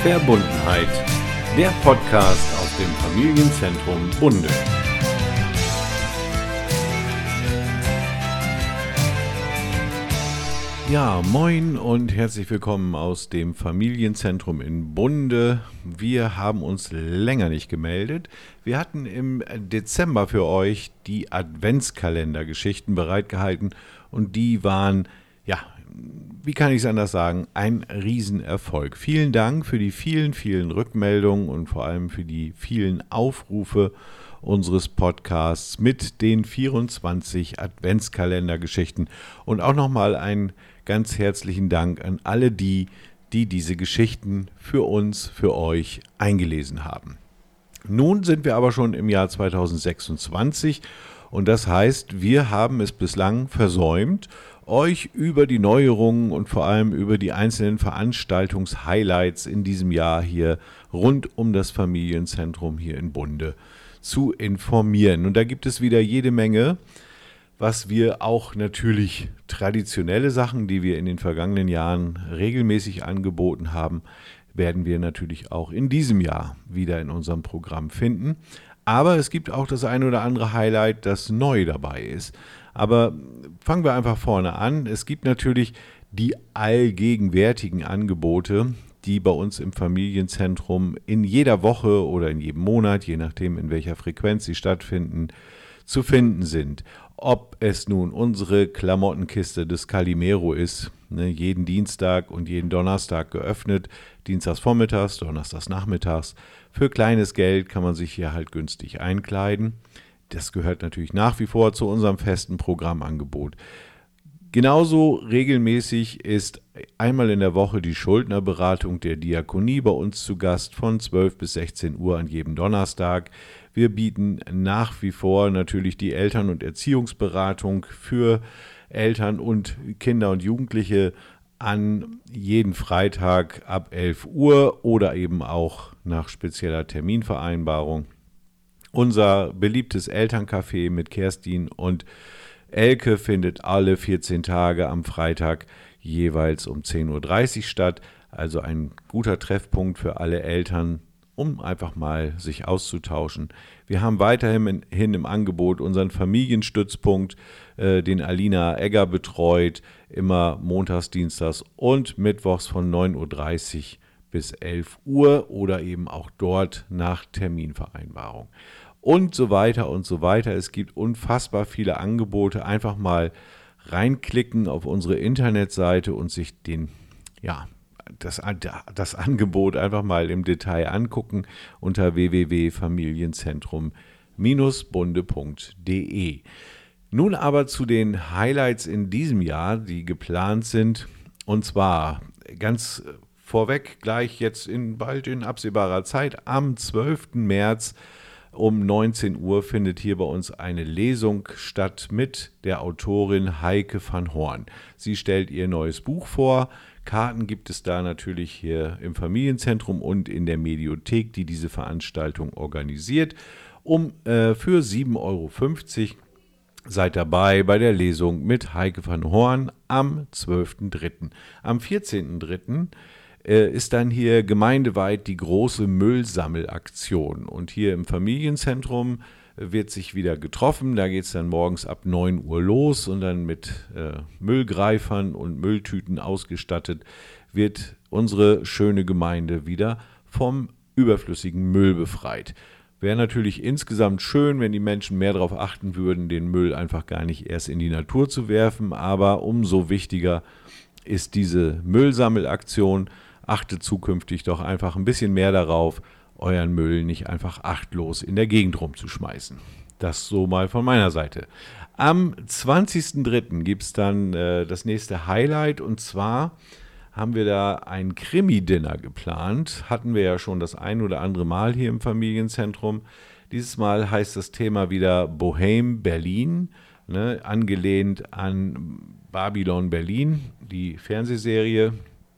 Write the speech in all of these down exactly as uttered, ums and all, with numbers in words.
Verbundenheit, der Podcast aus dem Familienzentrum Bunde. Ja, moin und herzlich willkommen aus dem Familienzentrum in Bunde. Wir haben uns länger nicht gemeldet. Wir hatten im Dezember für euch die Adventskalendergeschichten bereitgehalten und die waren, ja, wie kann ich es anders sagen, ein Riesenerfolg. Vielen Dank für die vielen, vielen Rückmeldungen und vor allem für die vielen Aufrufe unseres Podcasts mit den vierundzwanzig Adventskalendergeschichten und auch nochmal ein ganz herzlichen Dank an alle die, die diese Geschichten für uns, für euch eingelesen haben. Nun sind wir aber schon im Jahr zweitausendsechsundzwanzig und das heißt, wir haben es bislang versäumt, euch über die Neuerungen und vor allem über die einzelnen Veranstaltungshighlights in diesem Jahr hier rund um das Familienzentrum hier in Bunde zu informieren. Und da gibt es wieder jede Menge, was wir auch natürlich traditionelle Sachen, die wir in den vergangenen Jahren regelmäßig angeboten haben, werden wir natürlich auch in diesem Jahr wieder in unserem Programm finden. Aber es gibt auch das ein oder andere Highlight, das neu dabei ist. Aber fangen wir einfach vorne an. Es gibt natürlich die allgegenwärtigen Angebote, die bei uns im Familienzentrum in jeder Woche oder in jedem Monat, je nachdem in welcher Frequenz sie stattfinden, zu finden sind. Ob es nun unsere Klamottenkiste des Calimero ist, ne, jeden Dienstag und jeden Donnerstag geöffnet, dienstags vormittags, donnerstags nachmittags. Für kleines Geld kann man sich hier halt günstig einkleiden. Das gehört natürlich nach wie vor zu unserem festen Programmangebot. Genauso regelmäßig ist einmal in der Woche die Schuldnerberatung der Diakonie bei uns zu Gast von zwölf bis sechzehn Uhr an jedem Donnerstag. Wir bieten nach wie vor natürlich die Eltern- und Erziehungsberatung für Eltern und Kinder und Jugendliche an jeden Freitag ab elf Uhr oder eben auch nach spezieller Terminvereinbarung. Unser beliebtes Elterncafé mit Kerstin und Elke findet alle vierzehn Tage am Freitag jeweils um zehn Uhr dreißig statt. Also ein guter Treffpunkt für alle Eltern, um einfach mal sich auszutauschen. Wir haben weiterhin hin im Angebot unseren Familienstützpunkt, äh, den Alina Egger betreut, immer montags, dienstags und mittwochs von neun Uhr dreißig bis elf Uhr oder eben auch dort nach Terminvereinbarung. Und so weiter und so weiter. Es gibt unfassbar viele Angebote. Einfach mal reinklicken auf unsere Internetseite und sich den, ja, das, das Angebot einfach mal im Detail angucken unter w w w punkt familienzentrum Bindestrich bunde punkt d e. Nun aber zu den Highlights in diesem Jahr, die geplant sind. Und zwar ganz vorweg gleich jetzt in bald in absehbarer Zeit am zwölften März um neunzehn Uhr findet hier bei uns eine Lesung statt mit der Autorin Heike van Horn. Sie stellt ihr neues Buch vor. Karten gibt es da natürlich hier im Familienzentrum und in der Mediothek, die diese Veranstaltung organisiert. Um äh, für sieben Euro fünfzig seid dabei bei der Lesung mit Heike van Horn am zwölften dritten Am vierzehnten dritten ist dann hier gemeindeweit die große Müllsammelaktion. Und hier im Familienzentrum wird sich wieder getroffen. Da geht es dann morgens ab neun Uhr los und dann mit äh, Müllgreifern und Mülltüten ausgestattet wird unsere schöne Gemeinde wieder vom überflüssigen Müll befreit. Wäre natürlich insgesamt schön, wenn die Menschen mehr darauf achten würden, den Müll einfach gar nicht erst in die Natur zu werfen. Aber umso wichtiger ist diese Müllsammelaktion. Achtet zukünftig doch einfach ein bisschen mehr darauf, euren Müll nicht einfach achtlos in der Gegend rumzuschmeißen. Das so mal von meiner Seite. Am zwanzigsten dritten gibt es dann äh, das nächste Highlight und zwar haben wir da ein Krimi-Dinner geplant. Hatten wir ja schon das ein oder andere Mal hier im Familienzentrum. Dieses Mal heißt das Thema wieder Bohème Berlin, ne, angelehnt an Babylon Berlin, die Fernsehserie.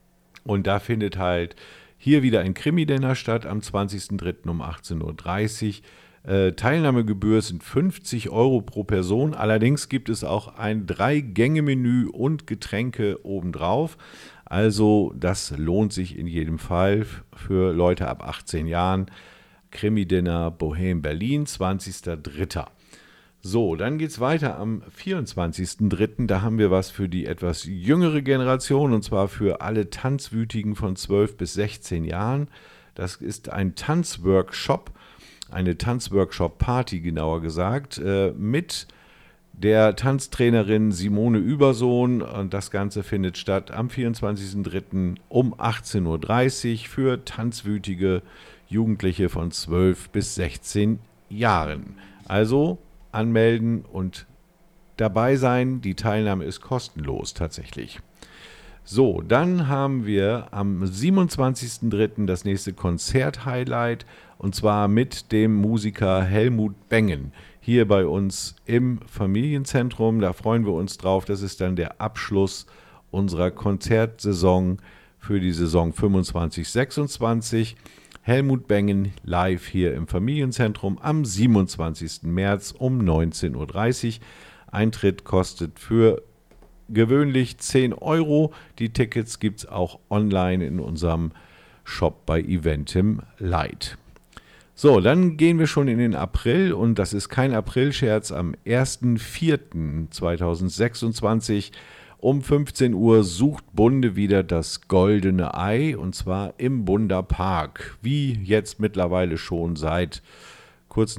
Und da findet halt hier wieder ein Krimi-Dinner statt am zwanzigsten dritten um achtzehn Uhr dreißig. Äh, Teilnahmegebühr sind fünfzig Euro pro Person. Allerdings gibt es auch ein Drei-Gänge-Menü und Getränke obendrauf. Also das lohnt sich in jedem Fall für Leute ab achtzehn Jahren. Krimi-Dinner Bohem Berlin, zwanzigster dritter So, dann geht es weiter am vierundzwanzigsten dritten Da haben wir was für die etwas jüngere Generation, und zwar für alle Tanzwütigen von zwölf bis sechzehn Jahren. Das ist ein Tanzworkshop, eine Tanzworkshop-Party genauer gesagt, äh, mit der Tanztrainerin Simone Übersohn, und das Ganze findet statt am vierundzwanzigsten dritten um achtzehn Uhr dreißig für tanzwütige Jugendliche von zwölf bis sechzehn Jahren. Also anmelden und dabei sein. Die Teilnahme ist kostenlos tatsächlich. So, dann haben wir am siebenundzwanzigsten dritten das nächste Konzert-Highlight, und zwar mit dem Musiker Helmut Bengen hier bei uns im Familienzentrum. Da freuen wir uns drauf. Das ist dann der Abschluss unserer Konzertsaison für die Saison fünfundzwanzig sechsundzwanzig. Helmut Bengen live hier im Familienzentrum am siebenundzwanzigsten März um neunzehn Uhr dreißig. Eintritt kostet für gewöhnlich zehn Euro. Die Tickets gibt es auch online in unserem Shop bei Eventim Light. So, dann gehen wir schon in den April, und das ist kein Aprilscherz. Am ersten vierten zweitausendsechsundzwanzig um fünfzehn Uhr sucht Bunde wieder das goldene Ei, und zwar im Bunder Park. Wie jetzt mittlerweile schon seit, kurz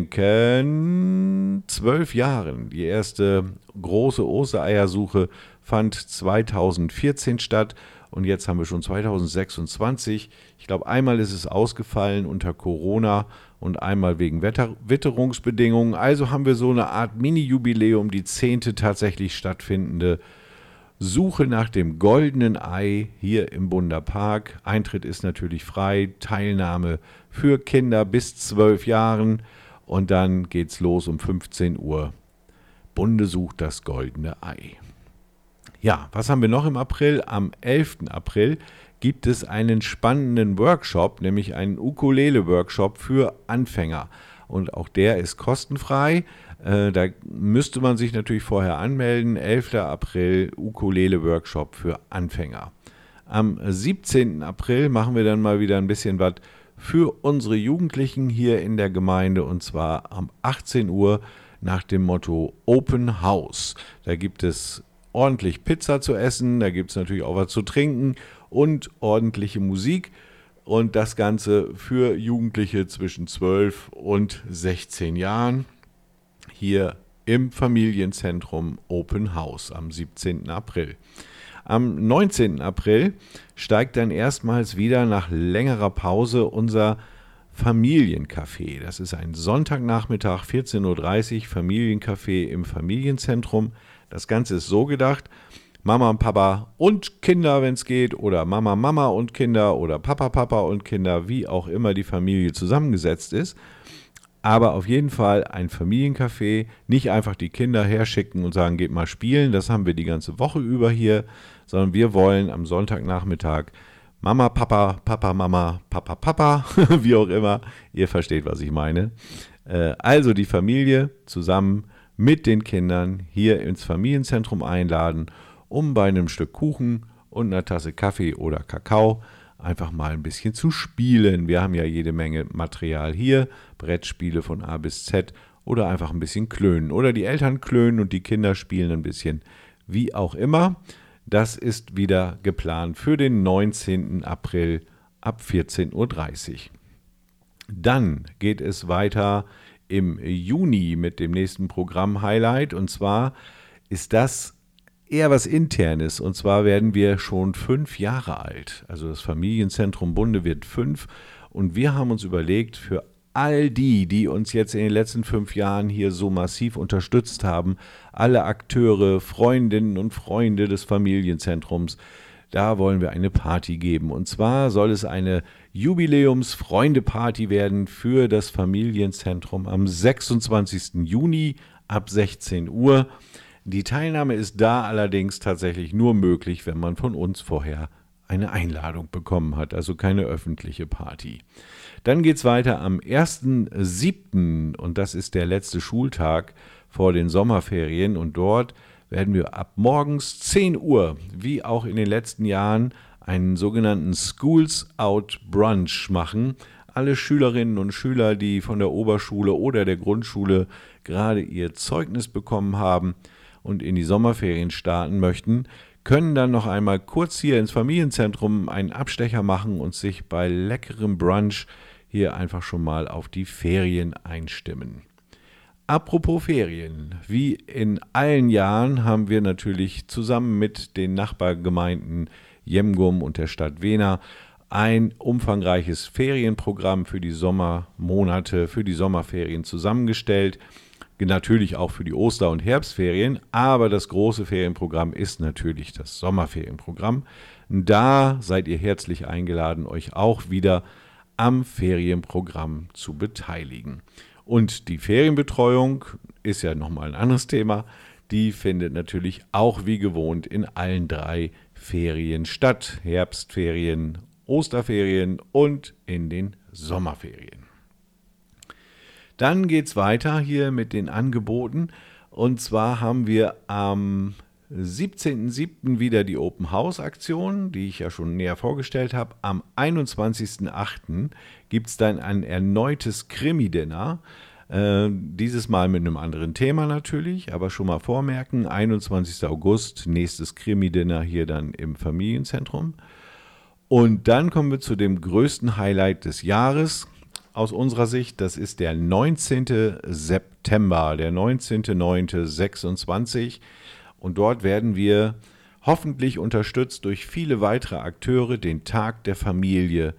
nachdenken, zwölf Jahren. Die erste große Ostereiersuche fand zweitausendvierzehn statt, und jetzt haben wir schon zweitausendsechsundzwanzig. Ich glaube, einmal ist es ausgefallen unter Corona und einmal wegen Wetter- Witterungsbedingungen. Also haben wir so eine Art Mini-Jubiläum, die zehnte tatsächlich stattfindende Suche nach dem goldenen Ei hier im Bunder Park. Eintritt ist natürlich frei, Teilnahme für Kinder bis zwölf Jahren, und dann geht's los um fünfzehn Uhr. Bunde sucht das goldene Ei. Ja, was haben wir noch im April? Am elften April gibt es einen spannenden Workshop, nämlich einen Ukulele-Workshop für Anfänger. Und auch der ist kostenfrei. Äh, da müsste man sich natürlich vorher anmelden. elfter April, Ukulele-Workshop für Anfänger. Am siebzehnten April machen wir dann mal wieder ein bisschen was für unsere Jugendlichen hier in der Gemeinde, und zwar um achtzehn Uhr nach dem Motto Open House. Da gibt es ordentlich Pizza zu essen, da gibt es natürlich auch was zu trinken und ordentliche Musik, und das Ganze für Jugendliche zwischen zwölf und sechzehn Jahren hier im Familienzentrum Open House am siebzehnten April. Am neunzehnten April steigt dann erstmals wieder nach längerer Pause unser Familiencafé. Das ist ein Sonntagnachmittag, vierzehn Uhr dreißig, Familiencafé im Familienzentrum. Das Ganze ist so gedacht: Mama und Papa und Kinder, wenn es geht, oder Mama, Mama und Kinder, oder Papa, Papa und Kinder, wie auch immer die Familie zusammengesetzt ist. Aber auf jeden Fall ein Familiencafé, nicht einfach die Kinder herschicken und sagen, geht mal spielen, das haben wir die ganze Woche über hier, sondern wir wollen am Sonntagnachmittag Mama, Papa, Papa, Mama, Papa, Papa, wie auch immer, ihr versteht, was ich meine. Also die Familie zusammen mit den Kindern hier ins Familienzentrum einladen, um bei einem Stück Kuchen und einer Tasse Kaffee oder Kakao einfach mal ein bisschen zu spielen. Wir haben ja jede Menge Material hier, Brettspiele von A bis Z, oder einfach ein bisschen klönen. Oder die Eltern klönen und die Kinder spielen ein bisschen, wie auch immer. Das ist wieder geplant für den neunzehnten April ab vierzehn Uhr dreißig. Dann geht es weiter im Juni mit dem nächsten Programm-Highlight, und zwar ist das eher was Internes, und zwar werden wir schon fünf Jahre alt. Also das Familienzentrum Bunde wird fünf, und wir haben uns überlegt, für all die, die uns jetzt in den letzten fünf Jahren hier so massiv unterstützt haben, alle Akteure, Freundinnen und Freunde des Familienzentrums, da wollen wir eine Party geben. Und zwar soll es eine Jubiläums-Freunde-Party werden für das Familienzentrum am sechsundzwanzigsten Juni ab sechzehn Uhr. Die Teilnahme ist da allerdings tatsächlich nur möglich, wenn man von uns vorher eine Einladung bekommen hat, also keine öffentliche Party. Dann geht es weiter am ersten siebten und das ist der letzte Schultag vor den Sommerferien und dort werden wir ab morgens zehn Uhr, wie auch in den letzten Jahren, einen sogenannten Schools Out Brunch machen. Alle Schülerinnen und Schüler, die von der Oberschule oder der Grundschule gerade ihr Zeugnis bekommen haben und in die Sommerferien starten möchten, können dann noch einmal kurz hier ins Familienzentrum einen Abstecher machen und sich bei leckerem Brunch hier einfach schon mal auf die Ferien einstimmen. Apropos Ferien, wie in allen Jahren haben wir natürlich zusammen mit den Nachbargemeinden Jemgum und der Stadt Wehner ein umfangreiches Ferienprogramm für die Sommermonate, für die Sommerferien zusammengestellt. Natürlich auch für die Oster- und Herbstferien, aber das große Ferienprogramm ist natürlich das Sommerferienprogramm. Da seid ihr herzlich eingeladen, euch auch wieder am Ferienprogramm zu beteiligen. Und die Ferienbetreuung ist ja nochmal ein anderes Thema. Die findet natürlich auch wie gewohnt in allen drei Ferien statt. Herbstferien, Osterferien und in den Sommerferien. Dann geht es weiter hier mit den Angeboten. Und zwar haben wir am siebzehnten siebten wieder die Open House Aktion, die ich ja schon näher vorgestellt habe. Am einundzwanzigsten achten gibt es dann ein erneutes Krimi-Dinner. Äh, dieses Mal mit einem anderen Thema natürlich, aber schon mal vormerken. einundzwanzigsten August, nächstes Krimi-Dinner hier dann im Familienzentrum. Und dann kommen wir zu dem größten Highlight des Jahres. Aus unserer Sicht, das ist der neunzehnten September, der neunzehnten neunten sechsundzwanzig. Und dort werden wir hoffentlich unterstützt durch viele weitere Akteure den Tag der Familie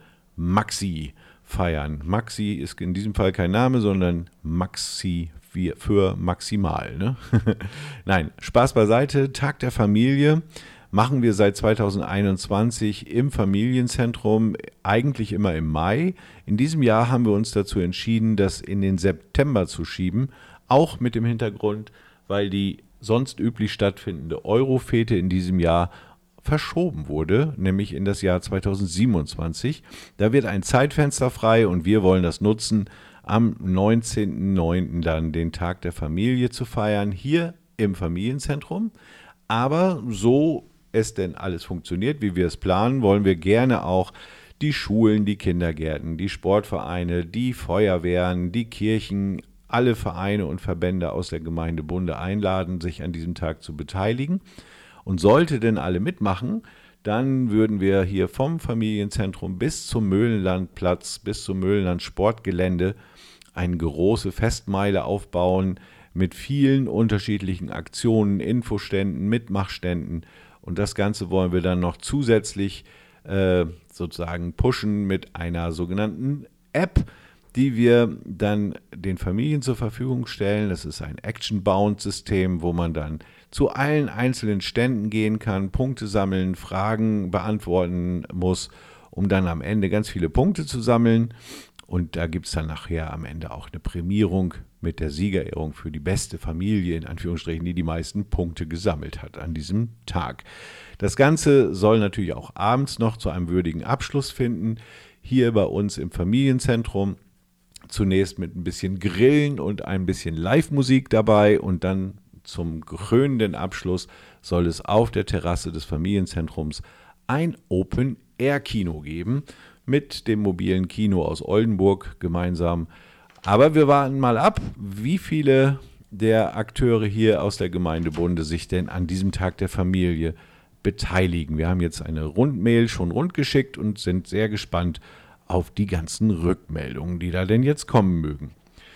Maxi feiern. Maxi ist in diesem Fall kein Name, sondern Maxi für maximal. Ne? Nein, Spaß beiseite. Tag der Familie machen wir seit zweitausendeinundzwanzig im Familienzentrum, eigentlich immer im Mai. In diesem Jahr haben wir uns dazu entschieden, das in den September zu schieben, auch mit dem Hintergrund, weil die sonst üblich stattfindende Eurofete in diesem Jahr verschoben wurde, nämlich in das Jahr zweitausendsiebenundzwanzig. Da wird ein Zeitfenster frei und wir wollen das nutzen, am neunzehnten neunten dann den Tag der Familie zu feiern, hier im Familienzentrum. Aber so es denn alles funktioniert, wie wir es planen, wollen wir gerne auch die Schulen, die Kindergärten, die Sportvereine, die Feuerwehren, die Kirchen, alle Vereine und Verbände aus der Gemeinde Bunde einladen, sich an diesem Tag zu beteiligen. Und sollte denn alle mitmachen, dann würden wir hier vom Familienzentrum bis zum Möhlenlandplatz, bis zum Möhlenland Sportgelände eine große Festmeile aufbauen mit vielen unterschiedlichen Aktionen, Infoständen, Mitmachständen. Und das Ganze wollen wir dann noch zusätzlich äh, sozusagen pushen mit einer sogenannten App, die wir dann den Familien zur Verfügung stellen. Das ist ein Action-Bound-System, wo man dann zu allen einzelnen Ständen gehen kann, Punkte sammeln, Fragen beantworten muss, um dann am Ende ganz viele Punkte zu sammeln. Und da gibt es dann nachher am Ende auch eine Prämierung mit der Siegerehrung für die beste Familie, in Anführungsstrichen, die die meisten Punkte gesammelt hat an diesem Tag. Das Ganze soll natürlich auch abends noch zu einem würdigen Abschluss finden, hier bei uns im Familienzentrum. Zunächst mit ein bisschen Grillen und ein bisschen Live-Musik dabei und dann zum krönenden Abschluss soll es auf der Terrasse des Familienzentrums ein Open-Air-Kino geben mit dem mobilen Kino aus Oldenburg gemeinsam. Aber wir warten mal ab, wie viele der Akteure hier aus der Gemeinde Bunde sich denn an diesem Tag der Familie beteiligen. Wir haben jetzt eine Rundmail schon rundgeschickt und sind sehr gespannt auf die ganzen Rückmeldungen, die da denn jetzt kommen mögen.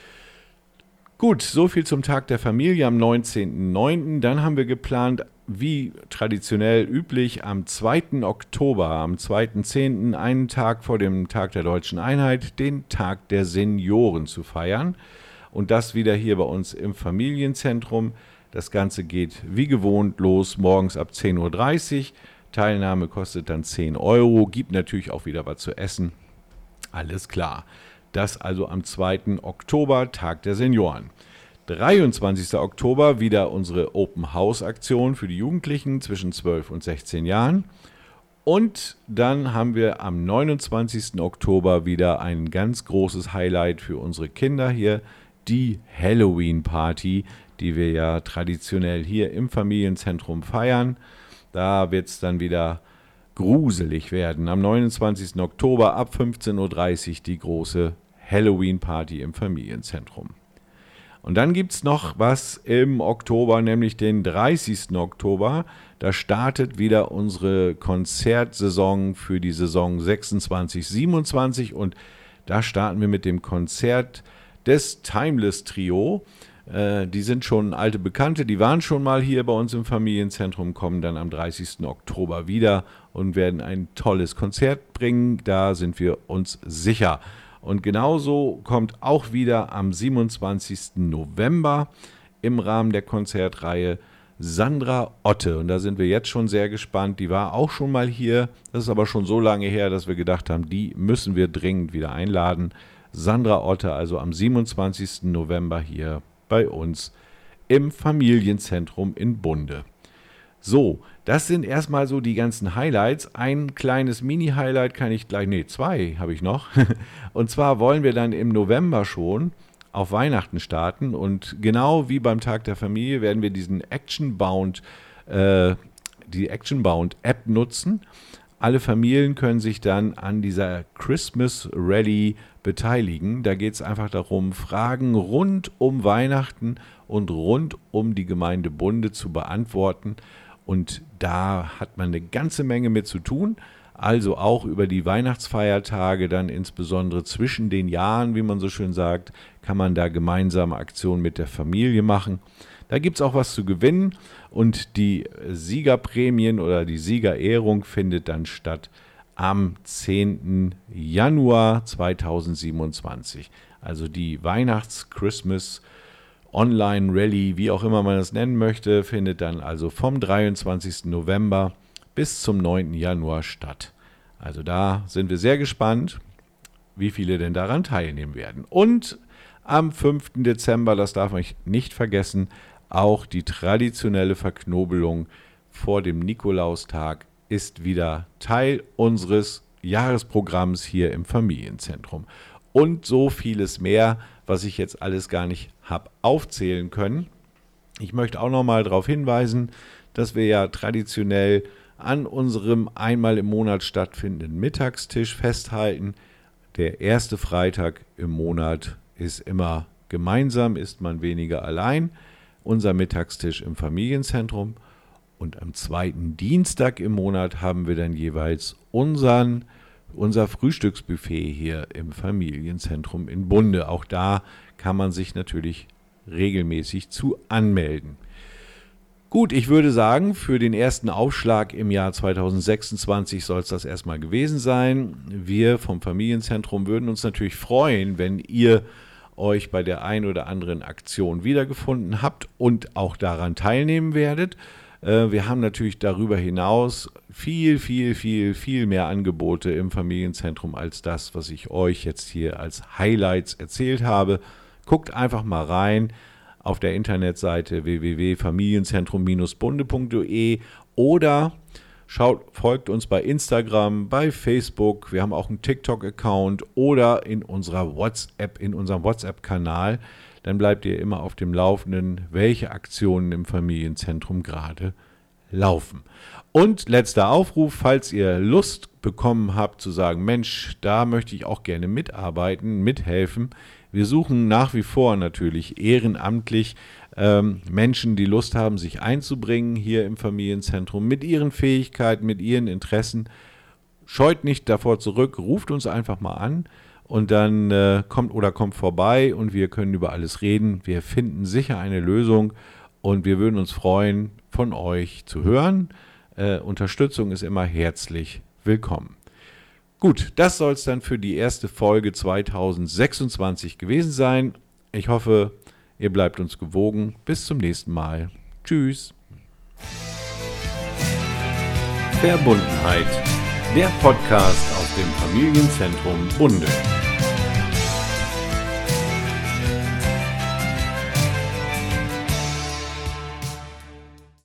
Gut, soviel zum Tag der Familie am neunzehnten neunten Dann haben wir geplant, wie traditionell üblich, am zweiten Oktober, am zweiten zehnten, einen Tag vor dem Tag der Deutschen Einheit, den Tag der Senioren zu feiern. Und das wieder hier bei uns im Familienzentrum. Das Ganze geht wie gewohnt los, morgens ab zehn Uhr dreißig. Teilnahme kostet dann zehn Euro, gibt natürlich auch wieder was zu essen. Alles klar. Das also am zweiten Oktober, Tag der Senioren. dreiundzwanzigsten Oktober wieder unsere Open House Aktion für die Jugendlichen zwischen zwölf und sechzehn Jahren. Und dann haben wir am neunundzwanzigsten Oktober wieder ein ganz großes Highlight für unsere Kinder hier, die Halloween-Party, die wir ja traditionell hier im Familienzentrum feiern. Da wird es dann wieder gruselig werden. Am neunundzwanzigsten Oktober ab fünfzehn Uhr dreißig die große Halloween-Party im Familienzentrum. Und dann gibt es noch was im Oktober, nämlich den dreißigsten Oktober. Da startet wieder unsere Konzertsaison für die Saison sechsundzwanzig siebenundzwanzig und da starten wir mit dem Konzert des Timeless Trio. Äh, die sind schon alte Bekannte, die waren schon mal hier bei uns im Familienzentrum, kommen dann am dreißigsten Oktober wieder und werden ein tolles Konzert bringen. Da sind wir uns sicher. Und genauso kommt auch wieder am siebenundzwanzigsten November im Rahmen der Konzertreihe Sandra Otte. Und da sind wir jetzt schon sehr gespannt. Die war auch schon mal hier. Das ist aber schon so lange her, dass wir gedacht haben, die müssen wir dringend wieder einladen. Sandra Otte, also am siebenundzwanzigsten November hier bei uns im Familienzentrum in Bunde. So, das sind erstmal so die ganzen Highlights. Ein kleines Mini-Highlight kann ich gleich, nee, zwei habe ich noch. Und zwar wollen wir dann im November schon auf Weihnachten starten. Und genau wie beim Tag der Familie werden wir diesen Actionbound, äh, die Actionbound-App nutzen. Alle Familien können sich dann an dieser Christmas Rally beteiligen. Da geht es einfach darum, Fragen rund um Weihnachten und rund um die Gemeinde Bunde zu beantworten. Und da hat man eine ganze Menge mit zu tun. Also auch über die Weihnachtsfeiertage, dann insbesondere zwischen den Jahren, wie man so schön sagt, kann man da gemeinsame Aktionen mit der Familie machen. Da gibt es auch was zu gewinnen und die Siegerprämien oder die Siegerehrung findet dann statt am zehnten Januar zweitausendsiebenundzwanzig. Also die Weihnachts-Christmas Online Rally, wie auch immer man es nennen möchte, findet dann also vom dreiundzwanzigsten November bis zum neunten Januar statt. Also da sind wir sehr gespannt, wie viele denn daran teilnehmen werden. Und am fünften Dezember, das darf man nicht vergessen, auch die traditionelle Verknobelung vor dem Nikolaustag ist wieder Teil unseres Jahresprogramms hier im Familienzentrum. Und so vieles mehr, was ich jetzt alles gar nicht habe aufzählen können. Ich möchte auch noch mal darauf hinweisen, dass wir ja traditionell an unserem einmal im Monat stattfindenden Mittagstisch festhalten. Der erste Freitag im Monat ist immer gemeinsam, ist man weniger allein. Unser Mittagstisch im Familienzentrum. Und am zweiten Dienstag im Monat haben wir dann jeweils unseren, unser Frühstücksbuffet hier im Familienzentrum in Bunde. Auch da kann man sich natürlich regelmäßig zu anmelden. Gut, ich würde sagen, für den ersten Aufschlag im Jahr zweitausendsechsundzwanzig soll es das erstmal gewesen sein. Wir vom Familienzentrum würden uns natürlich freuen, wenn ihr euch bei der ein oder anderen Aktion wiedergefunden habt und auch daran teilnehmen werdet. Wir haben natürlich darüber hinaus viel, viel, viel, viel mehr Angebote im Familienzentrum als das, was ich euch jetzt hier als Highlights erzählt habe. Guckt einfach mal rein auf der Internetseite w w w punkt familienzentrum Bindestrich bunde punkt d e oder schaut, folgt uns bei Instagram, bei Facebook. Wir haben auch einen TikTok-Account oder in unserer WhatsApp, in unserem WhatsApp-Kanal. Dann bleibt ihr immer auf dem Laufenden, welche Aktionen im Familienzentrum gerade laufen. Und letzter Aufruf, falls ihr Lust bekommen habt zu sagen, Mensch, da möchte ich auch gerne mitarbeiten, mithelfen. Wir suchen nach wie vor natürlich ehrenamtlich ähm, Menschen, die Lust haben, sich einzubringen hier im Familienzentrum mit ihren Fähigkeiten, mit ihren Interessen. Scheut nicht davor zurück, ruft uns einfach mal an. Und dann äh, kommt oder kommt vorbei und wir können über alles reden. Wir finden sicher eine Lösung und wir würden uns freuen, von euch zu hören. Äh, Unterstützung ist immer herzlich willkommen. Gut, das soll es dann für die erste Folge zweitausendsechsundzwanzig gewesen sein. Ich hoffe, ihr bleibt uns gewogen. Bis zum nächsten Mal. Tschüss. Verbundenheit. Der Podcast aus dem Familienzentrum Bunde.